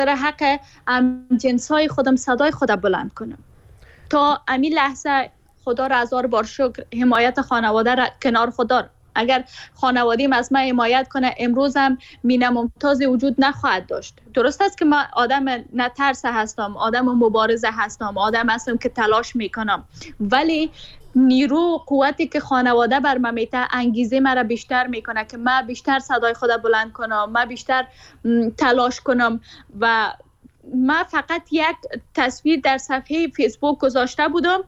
حق جنسای خودم صدای خودم بلند کنم. تا امی لحظه خدا را هزار بار شکر حمایت خانواده را کنار خدا. اگر خانوادیم از من حمایت کنه امروز هم مینه ممتاز وجود نخواهد داشت. درست است که من آدم نترسه هستم، آدم مبارزه هستم، آدم هستم که تلاش میکنم، ولی نیرو و قوتی که خانواده بر من میده انگیزه مرا بیشتر میکنه که من بیشتر صدای خود بلند کنم، من بیشتر تلاش کنم. و من فقط یک تصویر در صفحه فیسبوک گذاشته بودم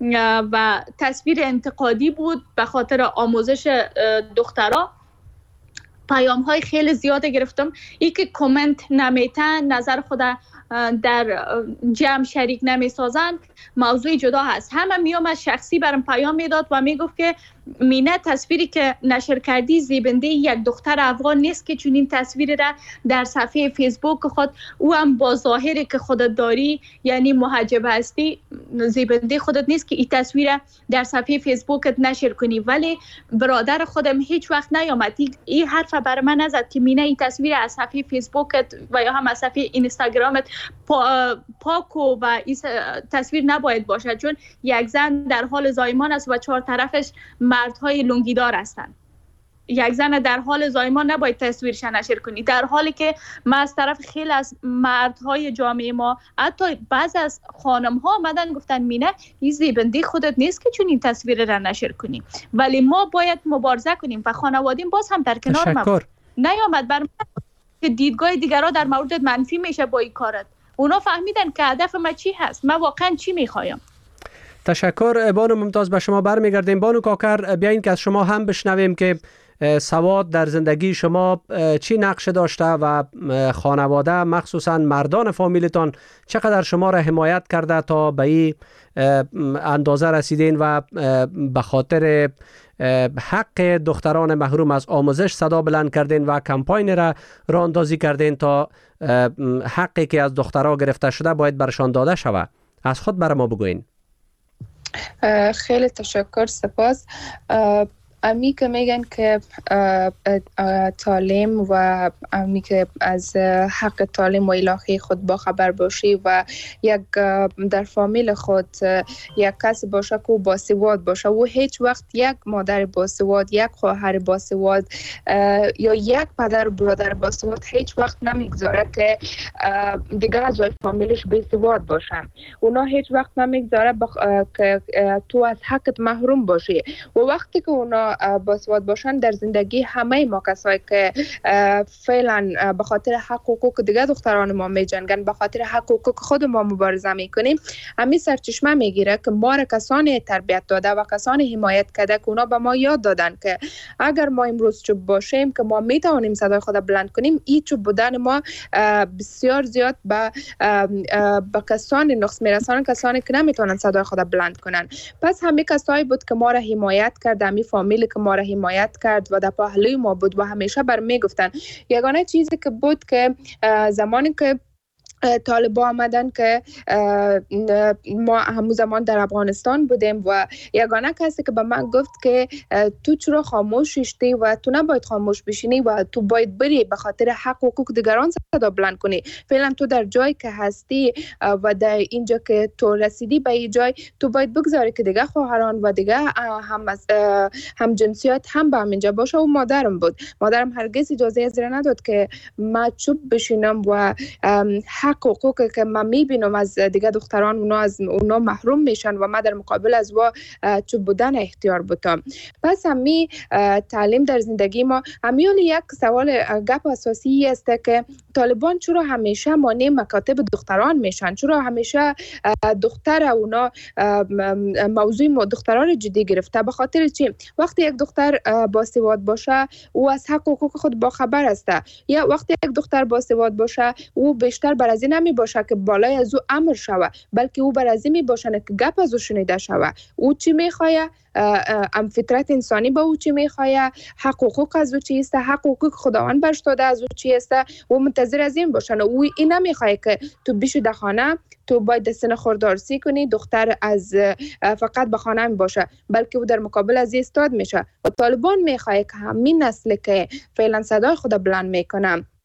و تصویر انتقادی بود به خاطر آموزش دخترها. پیام های خیلی زیاد گرفتم. ای که کامنت نمیتن، نظر خود در جمع شریک نمیسازن، موضوع جدا هست. همه میام از شخصی برام پیام میداد و میگفت که مینه تصویری که نشر کردی زیبنده یک دختر افغان نیست که چون این تصویر را در صفحه فیسبوک خود او هم با ظاهری که خودت داری یعنی محجب هستی زیبنده خودت نیست که این تصویر در صفحه فیسبوکت نشر کنی. ولی برادر خودم هیچ وقت نیامد این حرف بر من نزد که مینه این تصویر از صفحه فیسبوکت و یا هم از صفحه اینستاگرامت پاکو و این تصویر نباید باشد، چون یک زن در حال زایمان است و چهار طرفش مردهای لنگیدار هستند. یک زن در حال زایمان نباید تصویرش نشر کنی، در حالی که ما از طرف خیلی از مردهای جامعه ما حتی بعض از خانم ها آمدن گفتن مینه این زیبنده خودت نیست که چون این تصویر را نشر کنی. ولی ما باید مبارزه کنیم و خانوادیم باز هم در کنار ما نیامد بر من که دیدگاه دیگرها در موردت منفی میشه با این کارت. اونا فهمیدن که هدف ما چی هست، من واقعا چی میخوایم. تشکر. بانو ممتاز به شما برمیگردیم. بانو کاکر بیاین که از شما هم بشنویم که سواد در زندگی شما چی نقش داشته و خانواده مخصوصا مردان فامیلتان چقدر شما را حمایت کرده تا به این اندازه رسیدین و به خاطر حق دختران محروم از آموزش صدا بلند کردین و کمپاین را راه اندازی کردین تا حقی که از دخترها گرفته شده باید برشان داده شود. از خود برای ما بگوین. خیلی تشکر، سپاس. امی که میگن که تعلیم و امی که از حق تعلیم و علاقه خود با خبر باشی و یک در فامیل خود یک کس باشه که باسواد باشه و هیچ وقت یک مادر باسواد، یک خواهر باسواد یا یک پدر و برادر باسواد هیچ وقت نمیگذاره که دیگه از فامیلش باسواد باشن. اونا هیچ وقت نمیگذاره که تو از حقت محروم باشی. و وقتی که اونا باسواد باشن در زندگی همه ما کسایی که فعلا به خاطر حق حقوق دیگه دختران ما میجنگن، به خاطر حق حقوق خود ما مبارزه میکنیم، همین سرچشمه میگیره که ما را کسانی تربیت داده و کسانی حمایت کرده که اونا به ما یاد دادن که اگر ما امروز چوب باشیم که ما میتونیم صدای خود بلند کنیم، این چوب بودن ما بسیار زیاد به کسانی نقص میرسانن، کسانی که نمیتونن صدای خود بلند کنن. پس همین کسایی بود که ما را حمایت کرد، همین فامیلی که ما را حمایت کرد و در پهلوی ما بود و همیشه بر میگفتن. یگانه چیزی که بود که زمانی که طالبان آمدن که ما همون زمان در افغانستان بودیم و یگانه کسی که به من گفت که تو چرا خاموش شدی و تو نباید خاموش بشینی و تو باید بری به خاطر حق و حقوق دیگران صدا بلند کنی. فعلا تو در جایی که هستی و در اینجا که تو رسیدی به این جای، تو باید بگذاری که دیگه خواهران و دیگه هم جنسیت هم به همینجا باشه. و مادرم بود، مادرم هرگز اجازه از نداد که من چوب بشینم و حق حقوقی که من میبینم از دیگه دختران اونا محروم میشن و من در مقابل از و چوب بودن اختیار بودم. پس همی تعلیم در زندگی ما همیون یک سوال گپ اساسی است که طالبان چرا همیشه مانع مکاتب دختران میشن، چرا همیشه دختر اونا موضوع دختران جدی گرفته؟ به خاطر چی؟ وقتی یک دختر باسواد باشه او از حق و حقوق خود با خبر است، یا وقتی یک دختر باسواد باشه او بیشتر بر از این نمی باشه که بالای از او امر شوه، بلکه او بر از این می باشه که گپ از او شنیده شوه. او چی میخواه؟ فطرت انسانی با او چی میخواه؟ حق و حقوق از او چی است؟ حق و حقوق خداوند برش داده از او چی است؟ او منتظر از این باشه. او این نمیخواه که تو بیشو در خانه تو باید سن خوردارسی کنی، دختر از فقط به خانه باشه، بلکه او در مقابل از ایستاد میشه. و طالبان میخواه که همین نسل که فعلا صدای خود بلند میکنه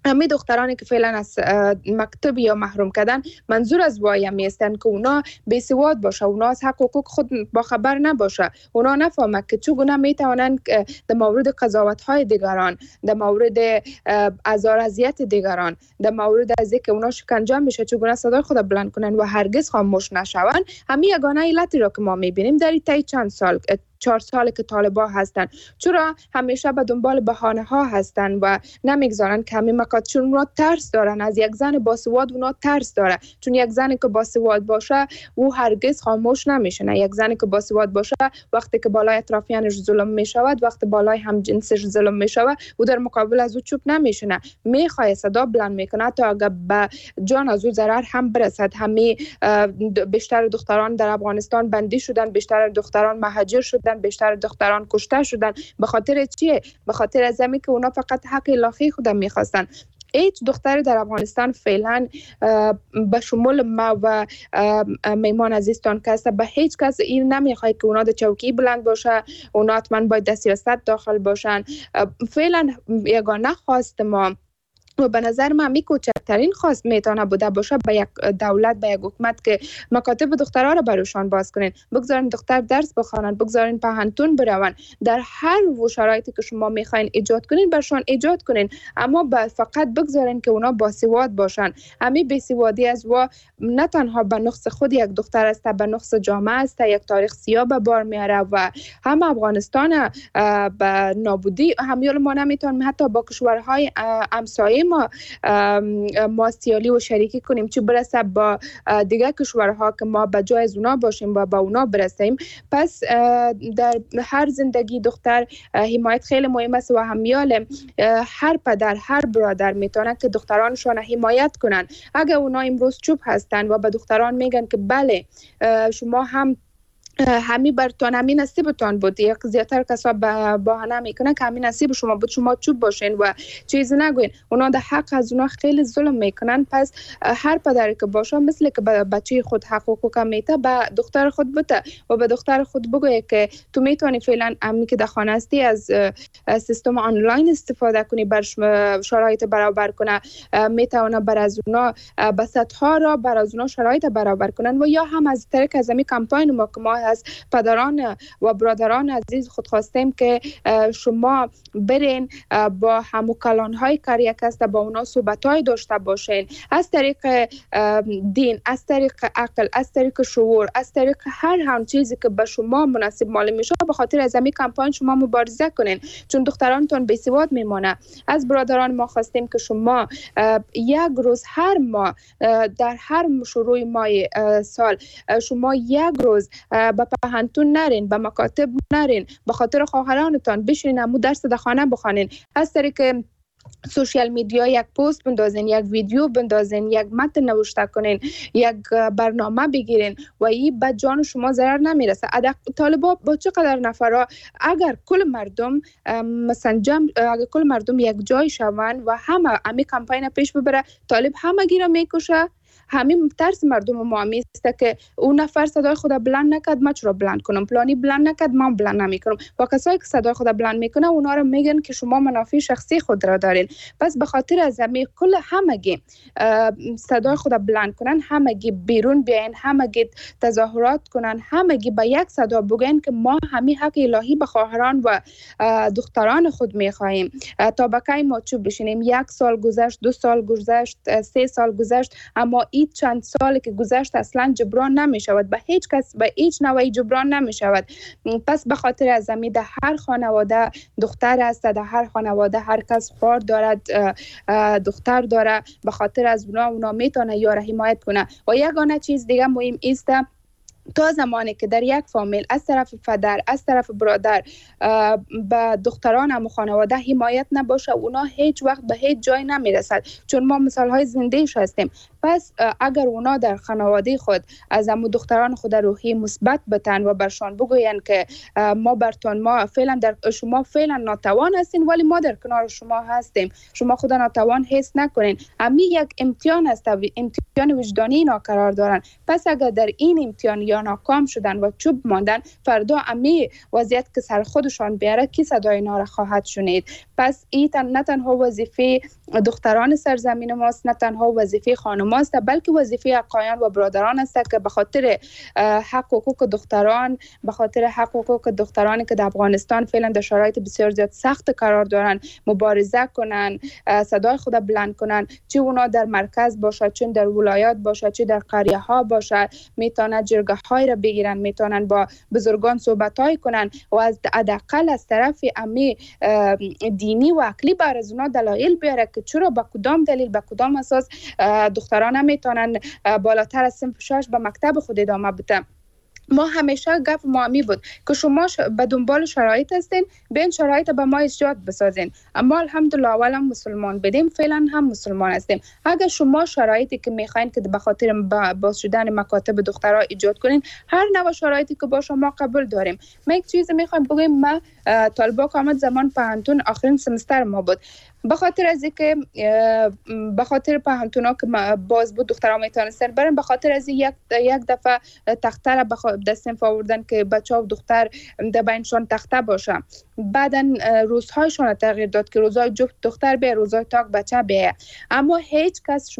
امی دخترانی که فعلا از مکتب یا محروم کردن، منظور از وای می هستند که اونا بی‌سواد باشه، اونا از حق حقوق خود با خبر نباشه، اونا نفهمه که چگونه می توانند در مورد قضاوت های دیگران، در مورد آزار اذیت دیگران، در مورد از اینکه اونا شکنجه میشه چگونه صدای خود بلند کنن و هرگز خاموش نشوند. همین یگانه علتی را که ما میبینیم در این چند سال 4 سال که طالبان هستند، چرا همیشه به دنبال بهانه ها هستند و نمیگذارن که همین مکات، چون اونا ترس دارن از یک زن باسواد، اونا ترس داره، چون یک زنی که باسواد باشه او هرگز خاموش نمیشه. یک زنی که باسواد باشه وقتی که بالای اطرافیانش ظلم میشود، وقتی بالای همجنسش ظلم میشود، او در مقابل از او چوب نمیشنه، میخواد صدا بلند میکنه تا اگر به جان از او ضرر هم برسد. همین بیشتر دختران در افغانستان بندی شدن، بیشتر دختران مهاجر شدن، بیشتر دختران کشته شدن. به خاطر چیه؟ به خاطر از اینکه اونا فقط حق الهی خودم میخواستن. هیچ دختری در افغانستان فعلا به شمول ما و میمان عزیزتان کس به هیچ کس این نمیخواد که اونا در چوکی بلند باشه، اونا حتما باید در سیاست داخل باشن. فعلا یگانه خواست ما و به نظر من کوچکترین خواست میتونه بوده باشه به یک دولت، به یک حکومت که مکاتب دخترها را برایشان باز کنین، بگذارین دختر درس بخوانند، بگذارین پهنتون بروند، در هر شرایطی که شما میخواین ایجاد کنین برشان ایجاد کنین، اما فقط بگذارین که اونا باسواد باشن. همین بیسوادی از و نه تنها به نقص خود یک دختر است، به نقص جامعه است، یک تاریخ سیاه به بار میاره و هم افغانستان به نابودی همیال ما نمیتونیم حتی با کشورهای همسایه ما سیالی و شریکی کنیم، چه برسه با دیگه کشورها که ما به جای از اونا باشیم و با اونا برسیم. پس در هر زندگی دختر حمایت خیلی مهم است و همیال هر پدر هر برادر میتونه که دخترانشان حمایت کنن. اگر اونا امروز چوب هستن و به دختران میگن که بله شما هم همین برتون همین نصیبتان بود، یک زیادتر کسا بهانه میکنه که همین نصیب شما بود، شما چوب باشین و چیزی نگوین، اونا در حق از اونا خیلی ظلم میکنن. پس هر پدری که باشه مثل که بچه خود حقوق میته به دختر خود بده و به دختر خود بگویه که تو میتونی فعلا امی که در خانه هستی از سیستم آنلاین استفاده کنی، بر شرایط برابر کنه، میتونه بر از اونا بسطها را بر از اونا شرایط برابر کنن و یا هم از طریق از امی کمپاین ما که ما از پدران و برادران عزیز خود خواستیم که شما برین با هموکلان‌های کاریکست با اونا صحبت‌های داشته باشین، از طریق دین، از طریق عقل، از طریق شعور، از طریق هر چیزی که به شما مناسب معلوم میشه به خاطر از همین کمپاین شما مبارزه کنین، چون دخترانتون بی‌سواد میمونه. از برادران ما خواستیم که شما یک روز هر ماه در هر شروع ماه سال شما یک روز به پهنتون نرین، به مکاتب نرین، به خاطر خواهرانتان بشین همون درس در خانه بخوانین، از طریق سوشیال میدیا یک پست بندازین، یک ویدیو بندازین، یک متن نوشته کنین، یک برنامه بگیرین و این به جان شما ضرر نمیرسه. طالبا با چقدر نفرها اگر کل مردم مثلا اگر کل مردم یک جای شوند و همه کمپاین پیش ببره، طالب همه گیره میکشه. همین ترس مردم ما میسته که اون نفر صدای خود بلند نکرد من چرا بلند کنم، پلانی بلند نکرد من بلند نمیکنم. و کسایی که صدای خود بلند میکنه اونا رو میگن که شما منافع شخصی خود را دارین. پس به خاطر از همین کل همگی صدای خود بلند کنن، همگی بیرون بیاین، همگی تظاهرات کنن، همگی با یک صدا بگن که ما همین حق الهی به خواهران و دختران خود میخواهیم. تا بقای ما چوب بشینیم. 1 سال گذشت، 2 سال گذشت، 3 سال گذشت، اما این چند سالی که گذشت اصلا جبران نمی شود، به هیچ کس به هیچ نوعی جبران نمی شود. پس به خاطر از زمین در هر خانواده دختر است، در هر خانواده هر کس خور دارد، دختر داره، به خاطر از اونا میتونه یار حمایت کنه. و یگانه چیز دیگه مهم است، تا زمانی که در یک فامیل از طرف پدر از طرف برادر به دختران هم خانواده حمایت نباشه، اونا هیچ وقت به هیچ جای نمیرسد، چون ما مثال های زنده‌اش هستیم. پس اگر اونا در خانواده خود از امو دختران خود روحی مثبت بتن و برشان بگوین که ما فعلا در شما فعلا ناتوان هستین ولی ما در کنار شما هستیم، شما خود ناتوان حس نکنین، همین یک امتحان است، امتحان وجدانی اینا قرار دارن. پس اگر در این امتحان یا ناکام شدن و چوب ماندن، فردا امی وضعیت که سر خودشان بیاره کی صدای اینا را خواهد شنید؟ پس این نه تنها وظیفه دختران سرزمین ماست، نه تنها وظیفه خانماست، بلکه وظیفه اقایان و برادران است که به خاطر حق و حقوق دختران، به خاطر حق و حقوق دخترانی که در افغانستان فعلا در شرایط بسیار زیاد سخت قرار دارن مبارزه کنن، صدای خود بلند کنن، چه اونا در مرکز باشه، چه در ولایات باشه، چه در قریه ها باشه، میتونن جرگه های را بگیرن، میتونن با بزرگان صحبت های کنن و از حداقل از طرف امی دینی و عقلی بر از اونا دلایل بیاره که چرا با کدام دلیل، با کدام اساس دختران نمیتونن بالاتر از صنف 6 به مکتب خود ادامه بدن. ما همیشه گپ ما می بود که شما به دنبال شرایط هستین، بین شرایط به ما ایجاد بسازین. اما الحمدلله اولا مسلمان بدیم، فعلا هم مسلمان هستیم. اگر شما شرایطی که میخواین که به خاطر باز شدن مکاتب دخترها ایجاد کنین، هر نوع شرایطی که با شما قبول داریم. ما یک چیز میخوایم بگیم، ما طالبا که آمد زمان پهنتون آخرین سمستر ما بود، به خاطر از اینکه به خاطر پهنتونا که باز بود دخترها میتونستن برن، به خاطر از یک دفعه تخته را به صنف آوردن که بچه و دختر در بینشان تخته باشه. بعدا روزهایشان تغییر داد که روزهای جفت دختر به روزهای تاک بچه به. اما هیچ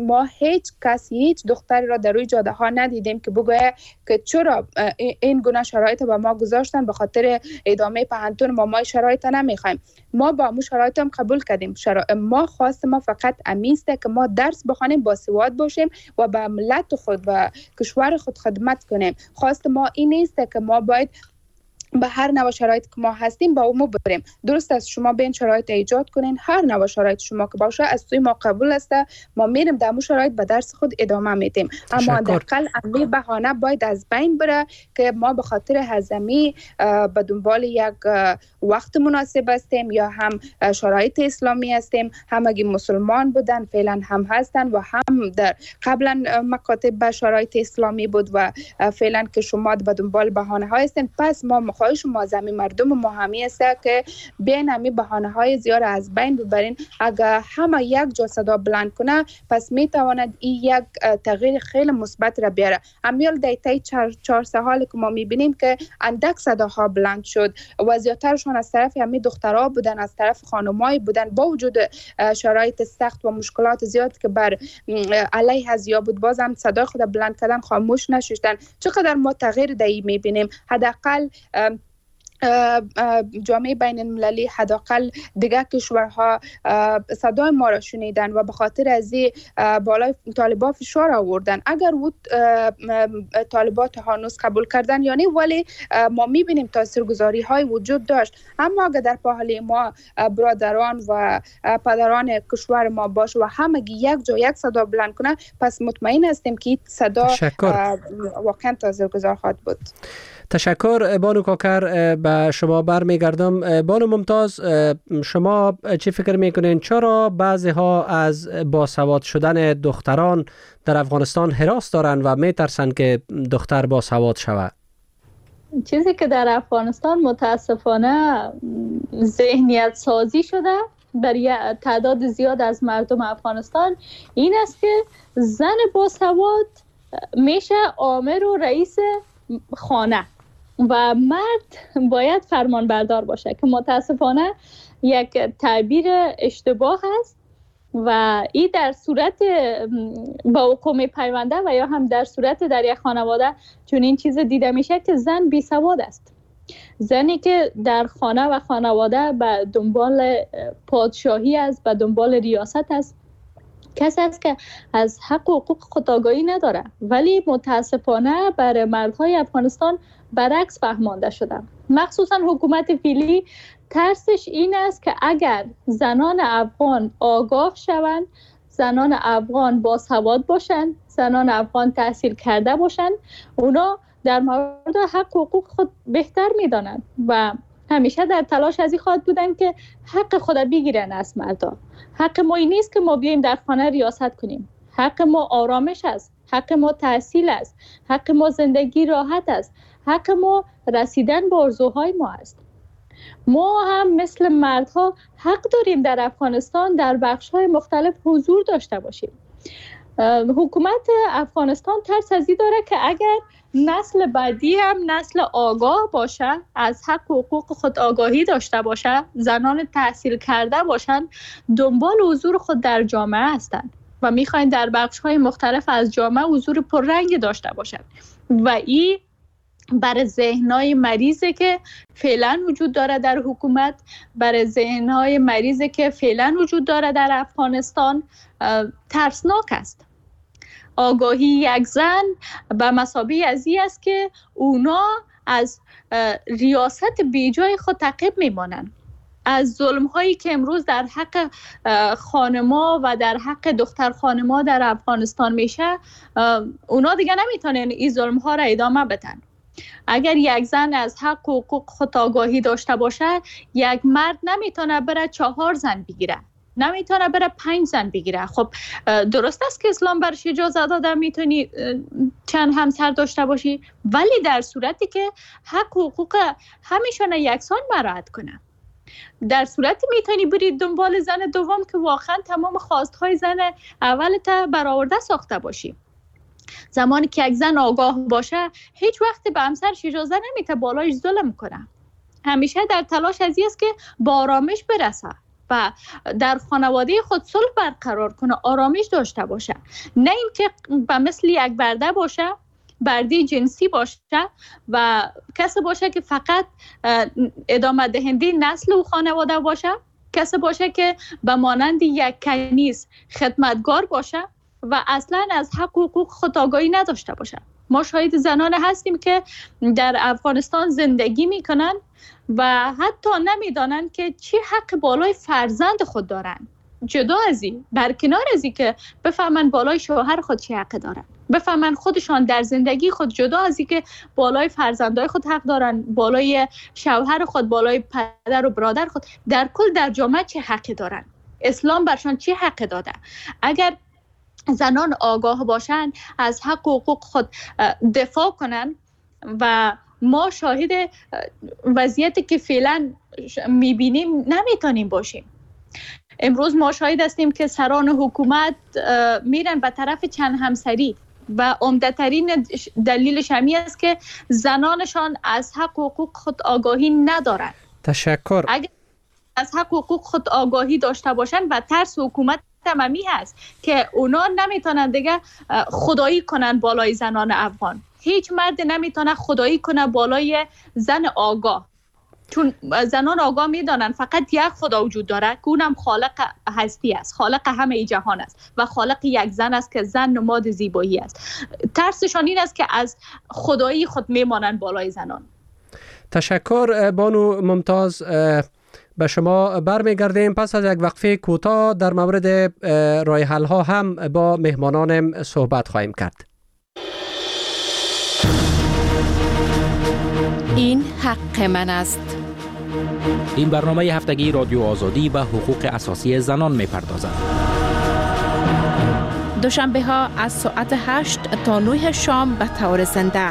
کس هیچ دختری را در روی جاده ها ندیدیم که بگه که چرا این گونه شرایط با ما گذاشتن، به خاطر ادامه پهنتون ما شرایط نمیخوایم. ما با مو شرایط هم قبول کردیم. ما خواست ما فقط امیسته که ما درس بخوانیم، باسواد باشیم و به ملت خود و کشور خود خدمت کنیم. خواست ما این نیست که ما باید به هر نوع شرایط که ما هستیم با اون بریم. درست است شما به این شرایط ایجاد کنین، هر نوع شرایط شما که باشه از توی ما قبول است، ما میریم در اون شرایط به درس خود ادامه میدیم. اما حداقل امی بهانه باید از بین بره که ما به خاطر هضمی به دنبال یک وقت مناسب هستیم یا هم شرایط اسلامی هستیم، هم اگه مسلمان بودن فعلا هم هستن و هم در قبلا مکاتب به شرایط اسلامی بود و فعلا که شما به دنبال بهانه ها هستین. پس ما خواهش ما از مردم ما همی است که بین همی بهانه های زیاد از بین ببرین. اگر همه یک جا صدا بلند کنه پس میتواند این یک تغییر خیلی مثبت را بیاره. امیال دیتای 4 سال که ما میبینیم که اندک صداها بلند شد و زیادترشون از طرف همی دخترها بودن، از طرف خانمایی بودن، با وجود شرایط سخت و مشکلات زیاد که بر علیه ازیا بود، بازم صدای خود بلند کردن، خاموش نشدن. چقدر ما تغییر دایی میبینیم. حداقل جامعه بین المللی، حداقل دیگه کشورها صدای ما را شنیدن و به خاطر از بالای طالبا فشار آوردن. اگر بود طالبات هانوز قبول کردن یعنی، ولی ما میبینیم تاثیرگذاری های وجود داشت. اما اگر در پاهلی ما برادران و پدران کشور ما باشه و همه یک جا یک صدا بلند کنه، پس مطمئن هستیم که صدا واقعا تاثیرگذار خواهد بود. تشکر بانو کاکر. به شما برمیگردم. بانو ممتاز، شما چی فکر میکنین چرا بعضی ها از باسواد شدن دختران در افغانستان هراس دارن و میترسن که دختر باسواد شود؟ چیزی که در افغانستان متاسفانه ذهنیت سازی شده برای تعداد زیاد از مردم افغانستان این است که زن باسواد میشه آمر و رئیس خانه و مرد باید فرمان بردار باشه، که متاسفانه یک تعبیر اشتباه است و این در صورت با حکم پیونده و یا هم در صورت در یک خانواده چون این چیز دیده میشه که زن بی سواد است. زنی که در خانه و خانواده به دنبال پادشاهی است، به دنبال ریاست است، کسی است که از حق و حقوق خود آگاهی نداره. ولی متاسفانه برای مردهای افغانستان برعکس فهمانده شده. مخصوصا حکومت فعلی ترسش این است که اگر زنان افغان آگاه شوند، زنان افغان باسواد باشند، زنان افغان تحصیل کرده باشند، اونا در مورد حق و حقوق خود بهتر میدانند و همیشه در تلاش از این خواهد بودن که حق خود بگیرن از مردا. حق ما این نیست که ما بیایم در خانه ریاست کنیم. حق ما آرامش است، حق ما تحصیل است، حق ما زندگی راحت است، حق ما رسیدن به آرزوهای ما است. ما هم مثل مردها حق داریم در افغانستان در بخش‌های مختلف حضور داشته باشیم. حکومت افغانستان ترس از این داره که اگر نسل بعدی هم نسل آگاه باشه، از حق و حقوق خود آگاهی داشته باشه، زنان تحصیل کرده باشند، دنبال حضور خود در جامعه هستند و میخواین در بخش‌های مختلف از جامعه حضور پررنگ داشته باشند و این برای ذهن‌های مریضی که فعلا وجود داره در حکومت، برای ذهن‌های مریضی که فعلا وجود داره در افغانستان ترسناک است. آگاهی یک زن به مثابه از این است که اونا از ریاست بیجای خود تعقیب میمانند. از ظلم‌هایی که امروز در حق خانما و در حق دختر خانما در افغانستان میشه، اونا دیگه نمیتونن این ظلم‌ها را ادامه بدن. اگر یک زن از حق و حقوق خود آگاهی داشته باشه، یک مرد نمیتونه بره 4 زن بگیره، نمیتونه بره 5 زن بگیره. خب درست است که اسلام برش اجازه داده میتونی چند همسر داشته باشی، ولی در صورتی که حق و حقوق همیشون یکسان مراعات کنه. در صورتی میتونی بری دنبال زن دوم که واقعا تمام خواستهای زن اولت برآورده ساخته باشی. زمانی که یک زن آگاه باشه، هیچ وقت به همسرش اجازه نمیده بالایش ظلم کنه. همیشه در تلاش از این است که با آرامش برسه و در خانواده خود صلح برقرار کنه، آرامش داشته باشه، نه اینکه به مثل یک برده باشه، برده جنسی باشه و کسی باشه که فقط ادامه دهنده نسل و خانواده باشه، کسی باشه که به مانند یک کنیز خدمتگار باشه و اصلا از حق و حقوق خود آگاهی نداشته باشه. ما شاهد زنان هستیم که در افغانستان زندگی میکنن و حتی نمیدانن که چی حق بالای فرزند خود دارن. جدا از این، برکنار از این که بفهمن بالای شوهر خود چی حق دارن، بفهمن خودشان در زندگی خود جدا از این که بالای فرزندای خود حق دارن، بالای شوهر خود، بالای پدر و برادر خود، در کل در جامعه چه حقی دارن، اسلام برشان چی حق داده. اگر زنان آگاه باشن، از حق و حقوق خود دفاع کنن و ما شاهد وضعیتی که فعلا میبینیم نمیتونیم باشیم. امروز ما شاهد هستیم که سران حکومت میرن به طرف چند همسری و عمده‌ترین دلیلش همین است که زنانشان از حق و حقوق خود آگاهی ندارن. تشکر. اگر از حق و حقوق خود آگاهی داشته باشن و ترس حکومت تمامی هست که اونا نمیتونن دیگه خدایی کنن بالای زنان افغان. هیچ مرد نمیتونه خدایی کنه بالای زن آگاه، چون زنان آگاه میدانن فقط یک خدا وجود داره که اونم خالق هستی است، خالق همه جهان است و خالق یک زن است که زن نماد زیبایی است. ترسشان این است که از خدایی خود میمانن بالای زنان. تشکر بانو ممتاز. به شما برمیگردیم پس از یک وقفه کوتاه. در مورد راه حل ها هم با مهمانانم صحبت خواهیم کرد. این حق من است. این برنامه هفتگی رادیو آزادی به حقوق اساسی زنان می‌پردازد. دوشنبه ها از ساعت 8 تا 9 شام به طور زنده.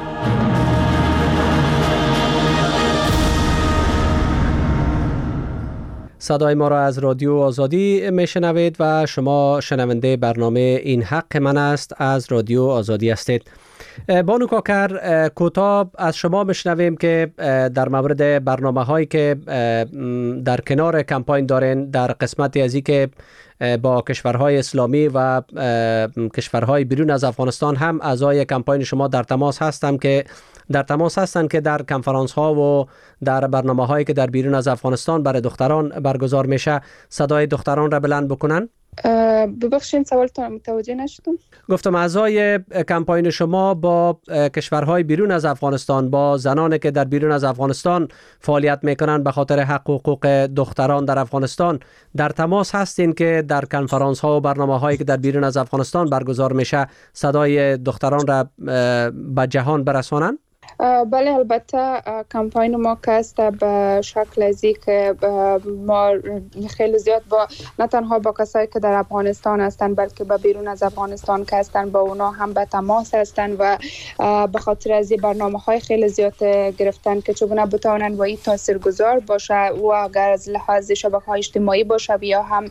صدای ما را از رادیو آزادی میشنوید و شما شنونده برنامه این حق من است از رادیو آزادی هستید. بانو کاکر، کوتاه از شما میشنویم که در مورد برنامه هایی که در کنار کمپاین دارین در قسمتی از این که با کشورهای اسلامی و کشورهای بیرون از افغانستان هم اعضای کمپاین شما در تماس هستند که در کنفرانس ها و در برنامه هایی که در بیرون از افغانستان برای دختران برگزار میشه صدای دختران را بلند بکنن. ببخشید سوالتون متوجه نشدم. گفتم اعضای کمپاین شما با کشورهای بیرون از افغانستان، با زنانی که در بیرون از افغانستان فعالیت میکنن به خاطر حق و حقوق دختران در افغانستان در تماس هستین که در کنفرانس ها و برنامه هایی که در بیرون از افغانستان برگزار میشه صدای دختران را به جهان برسانن؟ بله البته کمپاین ما که است به شکل ازی که ما خیلی زیاد با نه تنها با کسایی که در افغانستان هستند بلکه به بیرون از افغانستان که هستند با اونا هم به تماس هستند و به خاطر از این برنامه‌های خیلی زیاد گرفتن که چگونه بتوانند و این تاثیرگذار باشه و اگر از لحاظ شبکه‌های اجتماعی باشه یا هم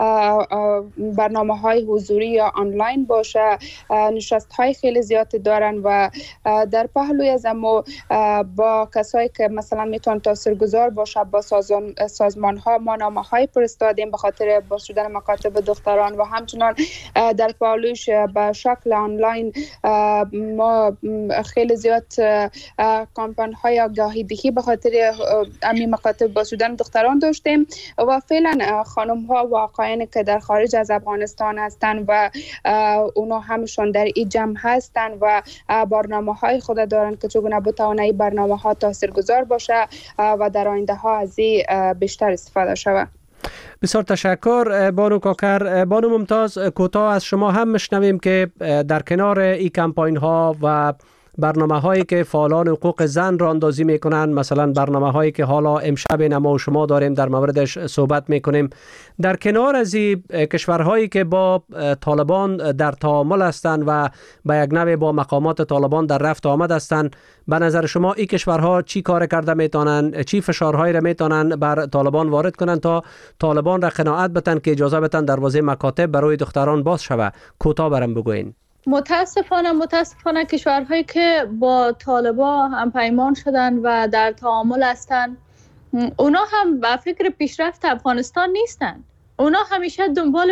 برنامه‌های حضوری یا آنلاین باشه. نشست‌های خیلی زیاد دارن و در پهلوی از اما با کسایی که مثلا میتونن تاثیرگذار باشه با سازمان‌ها ما نامه‌های فرستادیم به خاطر باز شدن مکاتب دختران و همچنان در پهلویش به شکل آنلاین ما خیلی زیاد کمپاین‌های آگاهی دهی به خاطر همین مکاتب باز شدن دختران داشتیم و فعلا خانم‌ها و آقایانی که در خارج از افغانستان هستند و اونا همشون در این جمع هستند و برنامه‌های خود دارن که چگونه بتونه این برنامه‌ها تاثیرگذار باشه و در آینده ها از این بیشتر استفاده شود. بسیار تشکر بانو کاکر. بانو ممتاز، کوتاه از شما هم میشنویم که در کنار این کمپاین ها و برنامه هایی که فعالان حقوق زن را اندازی میکنن، مثلا برنامه هایی که حالا امشب ما و شما داریم در موردش صحبت میکنیم، در کنار از این کشورهایی که با طالبان در تعامل هستند و به یک نوع با مقامات طالبان در رفت آمد هستند، به نظر شما این کشورها چی کار کرده میتونن، چی فشارهایی را میتونن بر طالبان وارد کنن تا طالبان را قناعت بدن که اجازه بدن دروازه مکاتب برای دختران باز شود؟ کوتاه برام بگوین. متاسفانه کشورهایی که با طالبان هم پیمان شدن و در تعامل هستند اونا هم به فکر پیشرفت افغانستان نیستن. اونا همیشه دنبال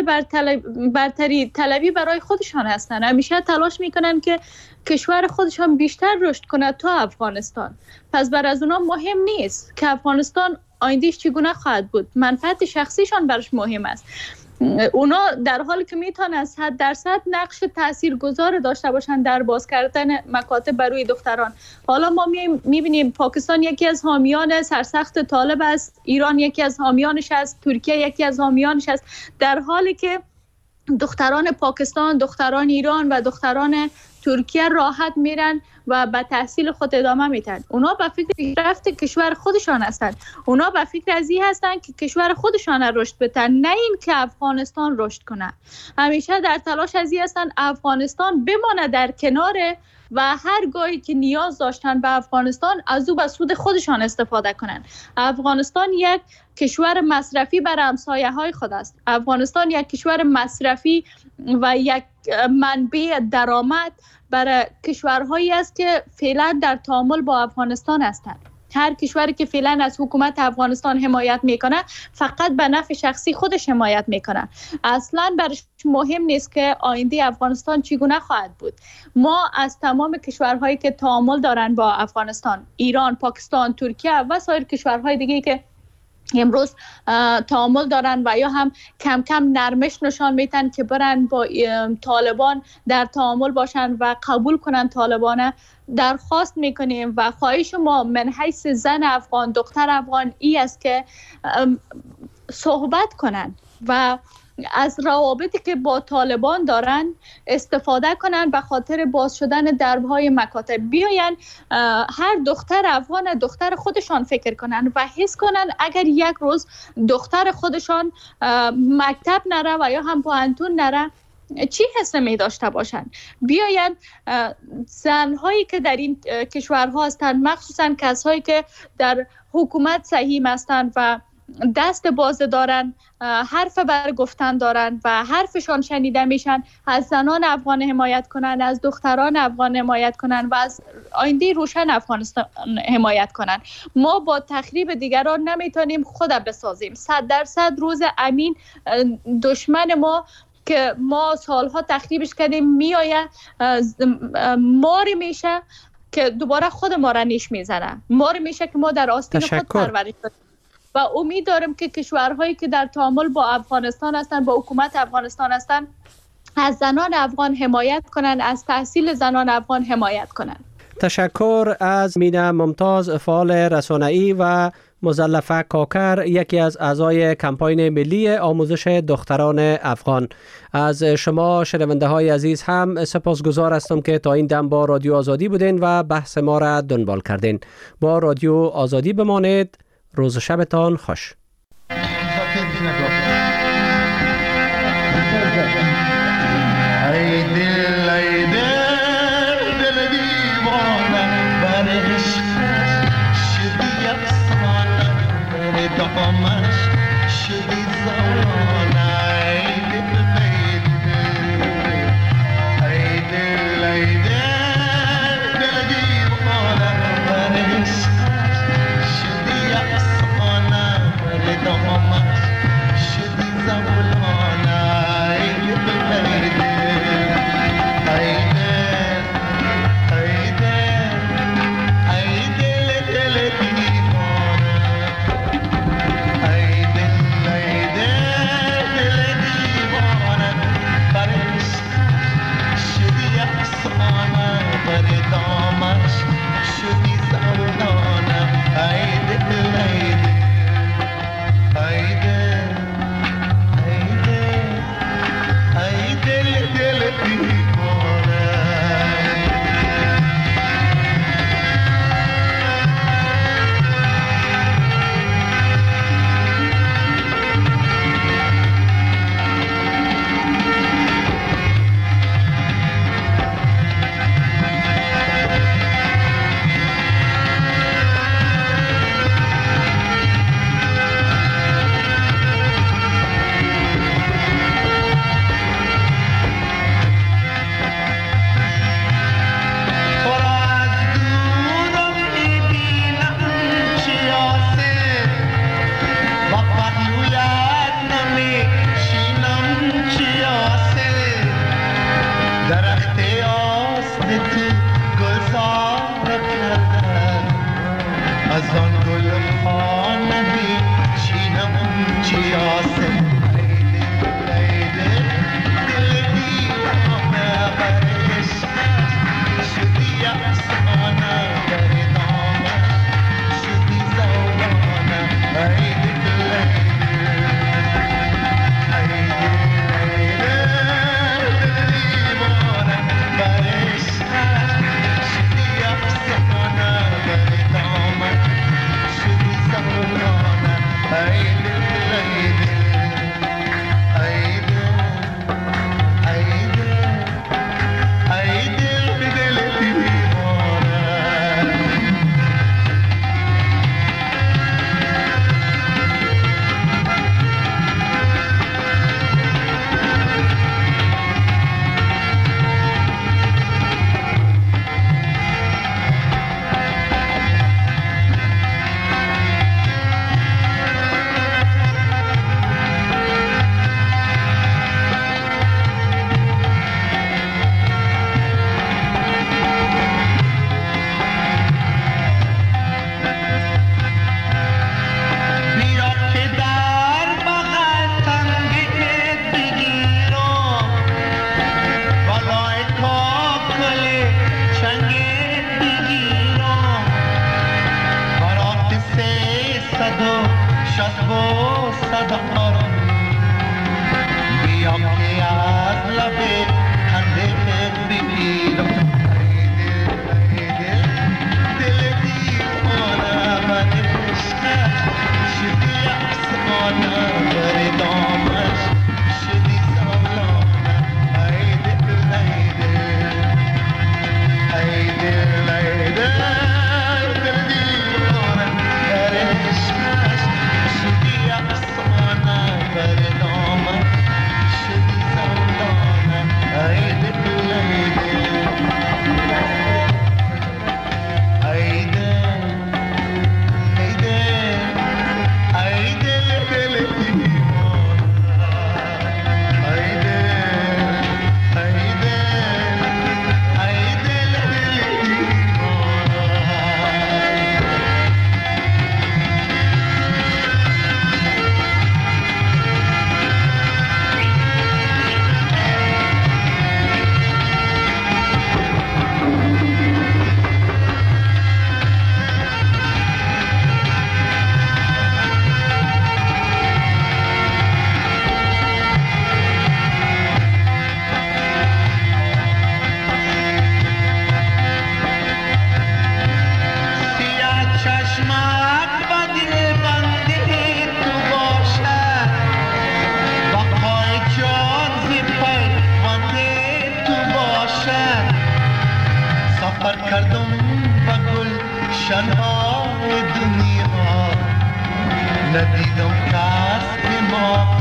برتری طلبی برای خودشان هستن، همیشه تلاش میکنن که کشور خودشان بیشتر رشد کنه تا افغانستان. پس بر از اونا مهم نیست که افغانستان آیندهش چگونه خواهد بود، منفعت شخصیشان برش مهم است. اونا در حالی که میتونن 100% نقش تاثیرگذار داشته باشن در باز کردن مکاتب برای دختران. حالا ما میبینیم پاکستان یکی از حامیان سرسخت طالب است، ایران یکی از حامیانش است، ترکیه یکی از حامیانش است، در حالی که دختران پاکستان، دختران ایران و دختران ترکیه راحت میرن و به تحصیل خود ادامه میدن. اونا به فکر پیشرفت کشور خودشان هستند. اونا به فکر از این هستند که کشور خودشان رشد بدن، نه این که افغانستان رشد کنه. همیشه در تلاش از این هستند افغانستان بمانه در کنار و هر گاهی که نیاز داشتن به افغانستان از او به سود خودشان استفاده کنند. افغانستان یک کشور مصرفی بر همسایه های خود است. افغانستان یک کشور مصرفی و یک منبع درآمد برای کشورهایی است که فعلا در تعامل با افغانستان هستند. هر کشوری که فعلا از حکومت افغانستان حمایت میکنه فقط به نفع شخصی خودش حمایت میکنه، اصلا برش مهم نیست که آینده افغانستان چگونه خواهد بود. ما از تمام کشورهایی که تعامل دارن با افغانستان، ایران، پاکستان، ترکیه و سایر کشورهای دیگه که امروز تعامل دارن و یا هم کم کم نرمش نشان میتن که برن با طالبان در تعامل باشن و قبول کنن طالبان، درخواست میکنیم و خواهش ما من حیث زن افغان، دختر افغان ای است که صحبت کنن و از روابطی که با طالبان دارن استفاده کنن به خاطر باز شدن دربهای مکاتب. بیاین هر دختر افغان دختر خودشان فکر کنن و حس کنن اگر یک روز دختر خودشان مکتب نره و یا هم پوهنتون نره چی حس می داشته باشن. بیاین زنهایی که در این کشورها هستند، مخصوصا کسایی که در حکومت سهیم هستند و دست باز دارن، حرف بر گفتن دارن و حرفشان شنیده میشن، از زنان افغان حمایت کنن، از دختران افغان حمایت کنن و از آینده روشن افغانستان حمایت کنن. ما با تخریب دیگران نمیتونیم خود بسازیم. 100% روز امین دشمن ما که ما سالها تخریبش کردیم میآید ماری میشه که دوباره خود ما را نیش میزنه، ماری میشه که ما در آستین خود پرورش دادیم. و امید دارم که کشورهایی که در تعامل با افغانستان هستند، با حکومت افغانستان هستند، از زنان افغان حمایت کنند، از تحصیل زنان افغان حمایت کنند. تشکر از مینا ممتاز، فعال رسانه‌ای و مزلفه کاکر، یکی از اعضای کمپاین ملی آموزش دختران افغان. از شما شنونده های عزیز هم سپاسگزار هستم که تا این دم با رادیو آزادی بودین و بحث ما را دنبال کردین. با رادیو آزادی بمانید. روز و شبتان خوش. سفر کردم به گلشن‌های دنیا ندیدم کس به ما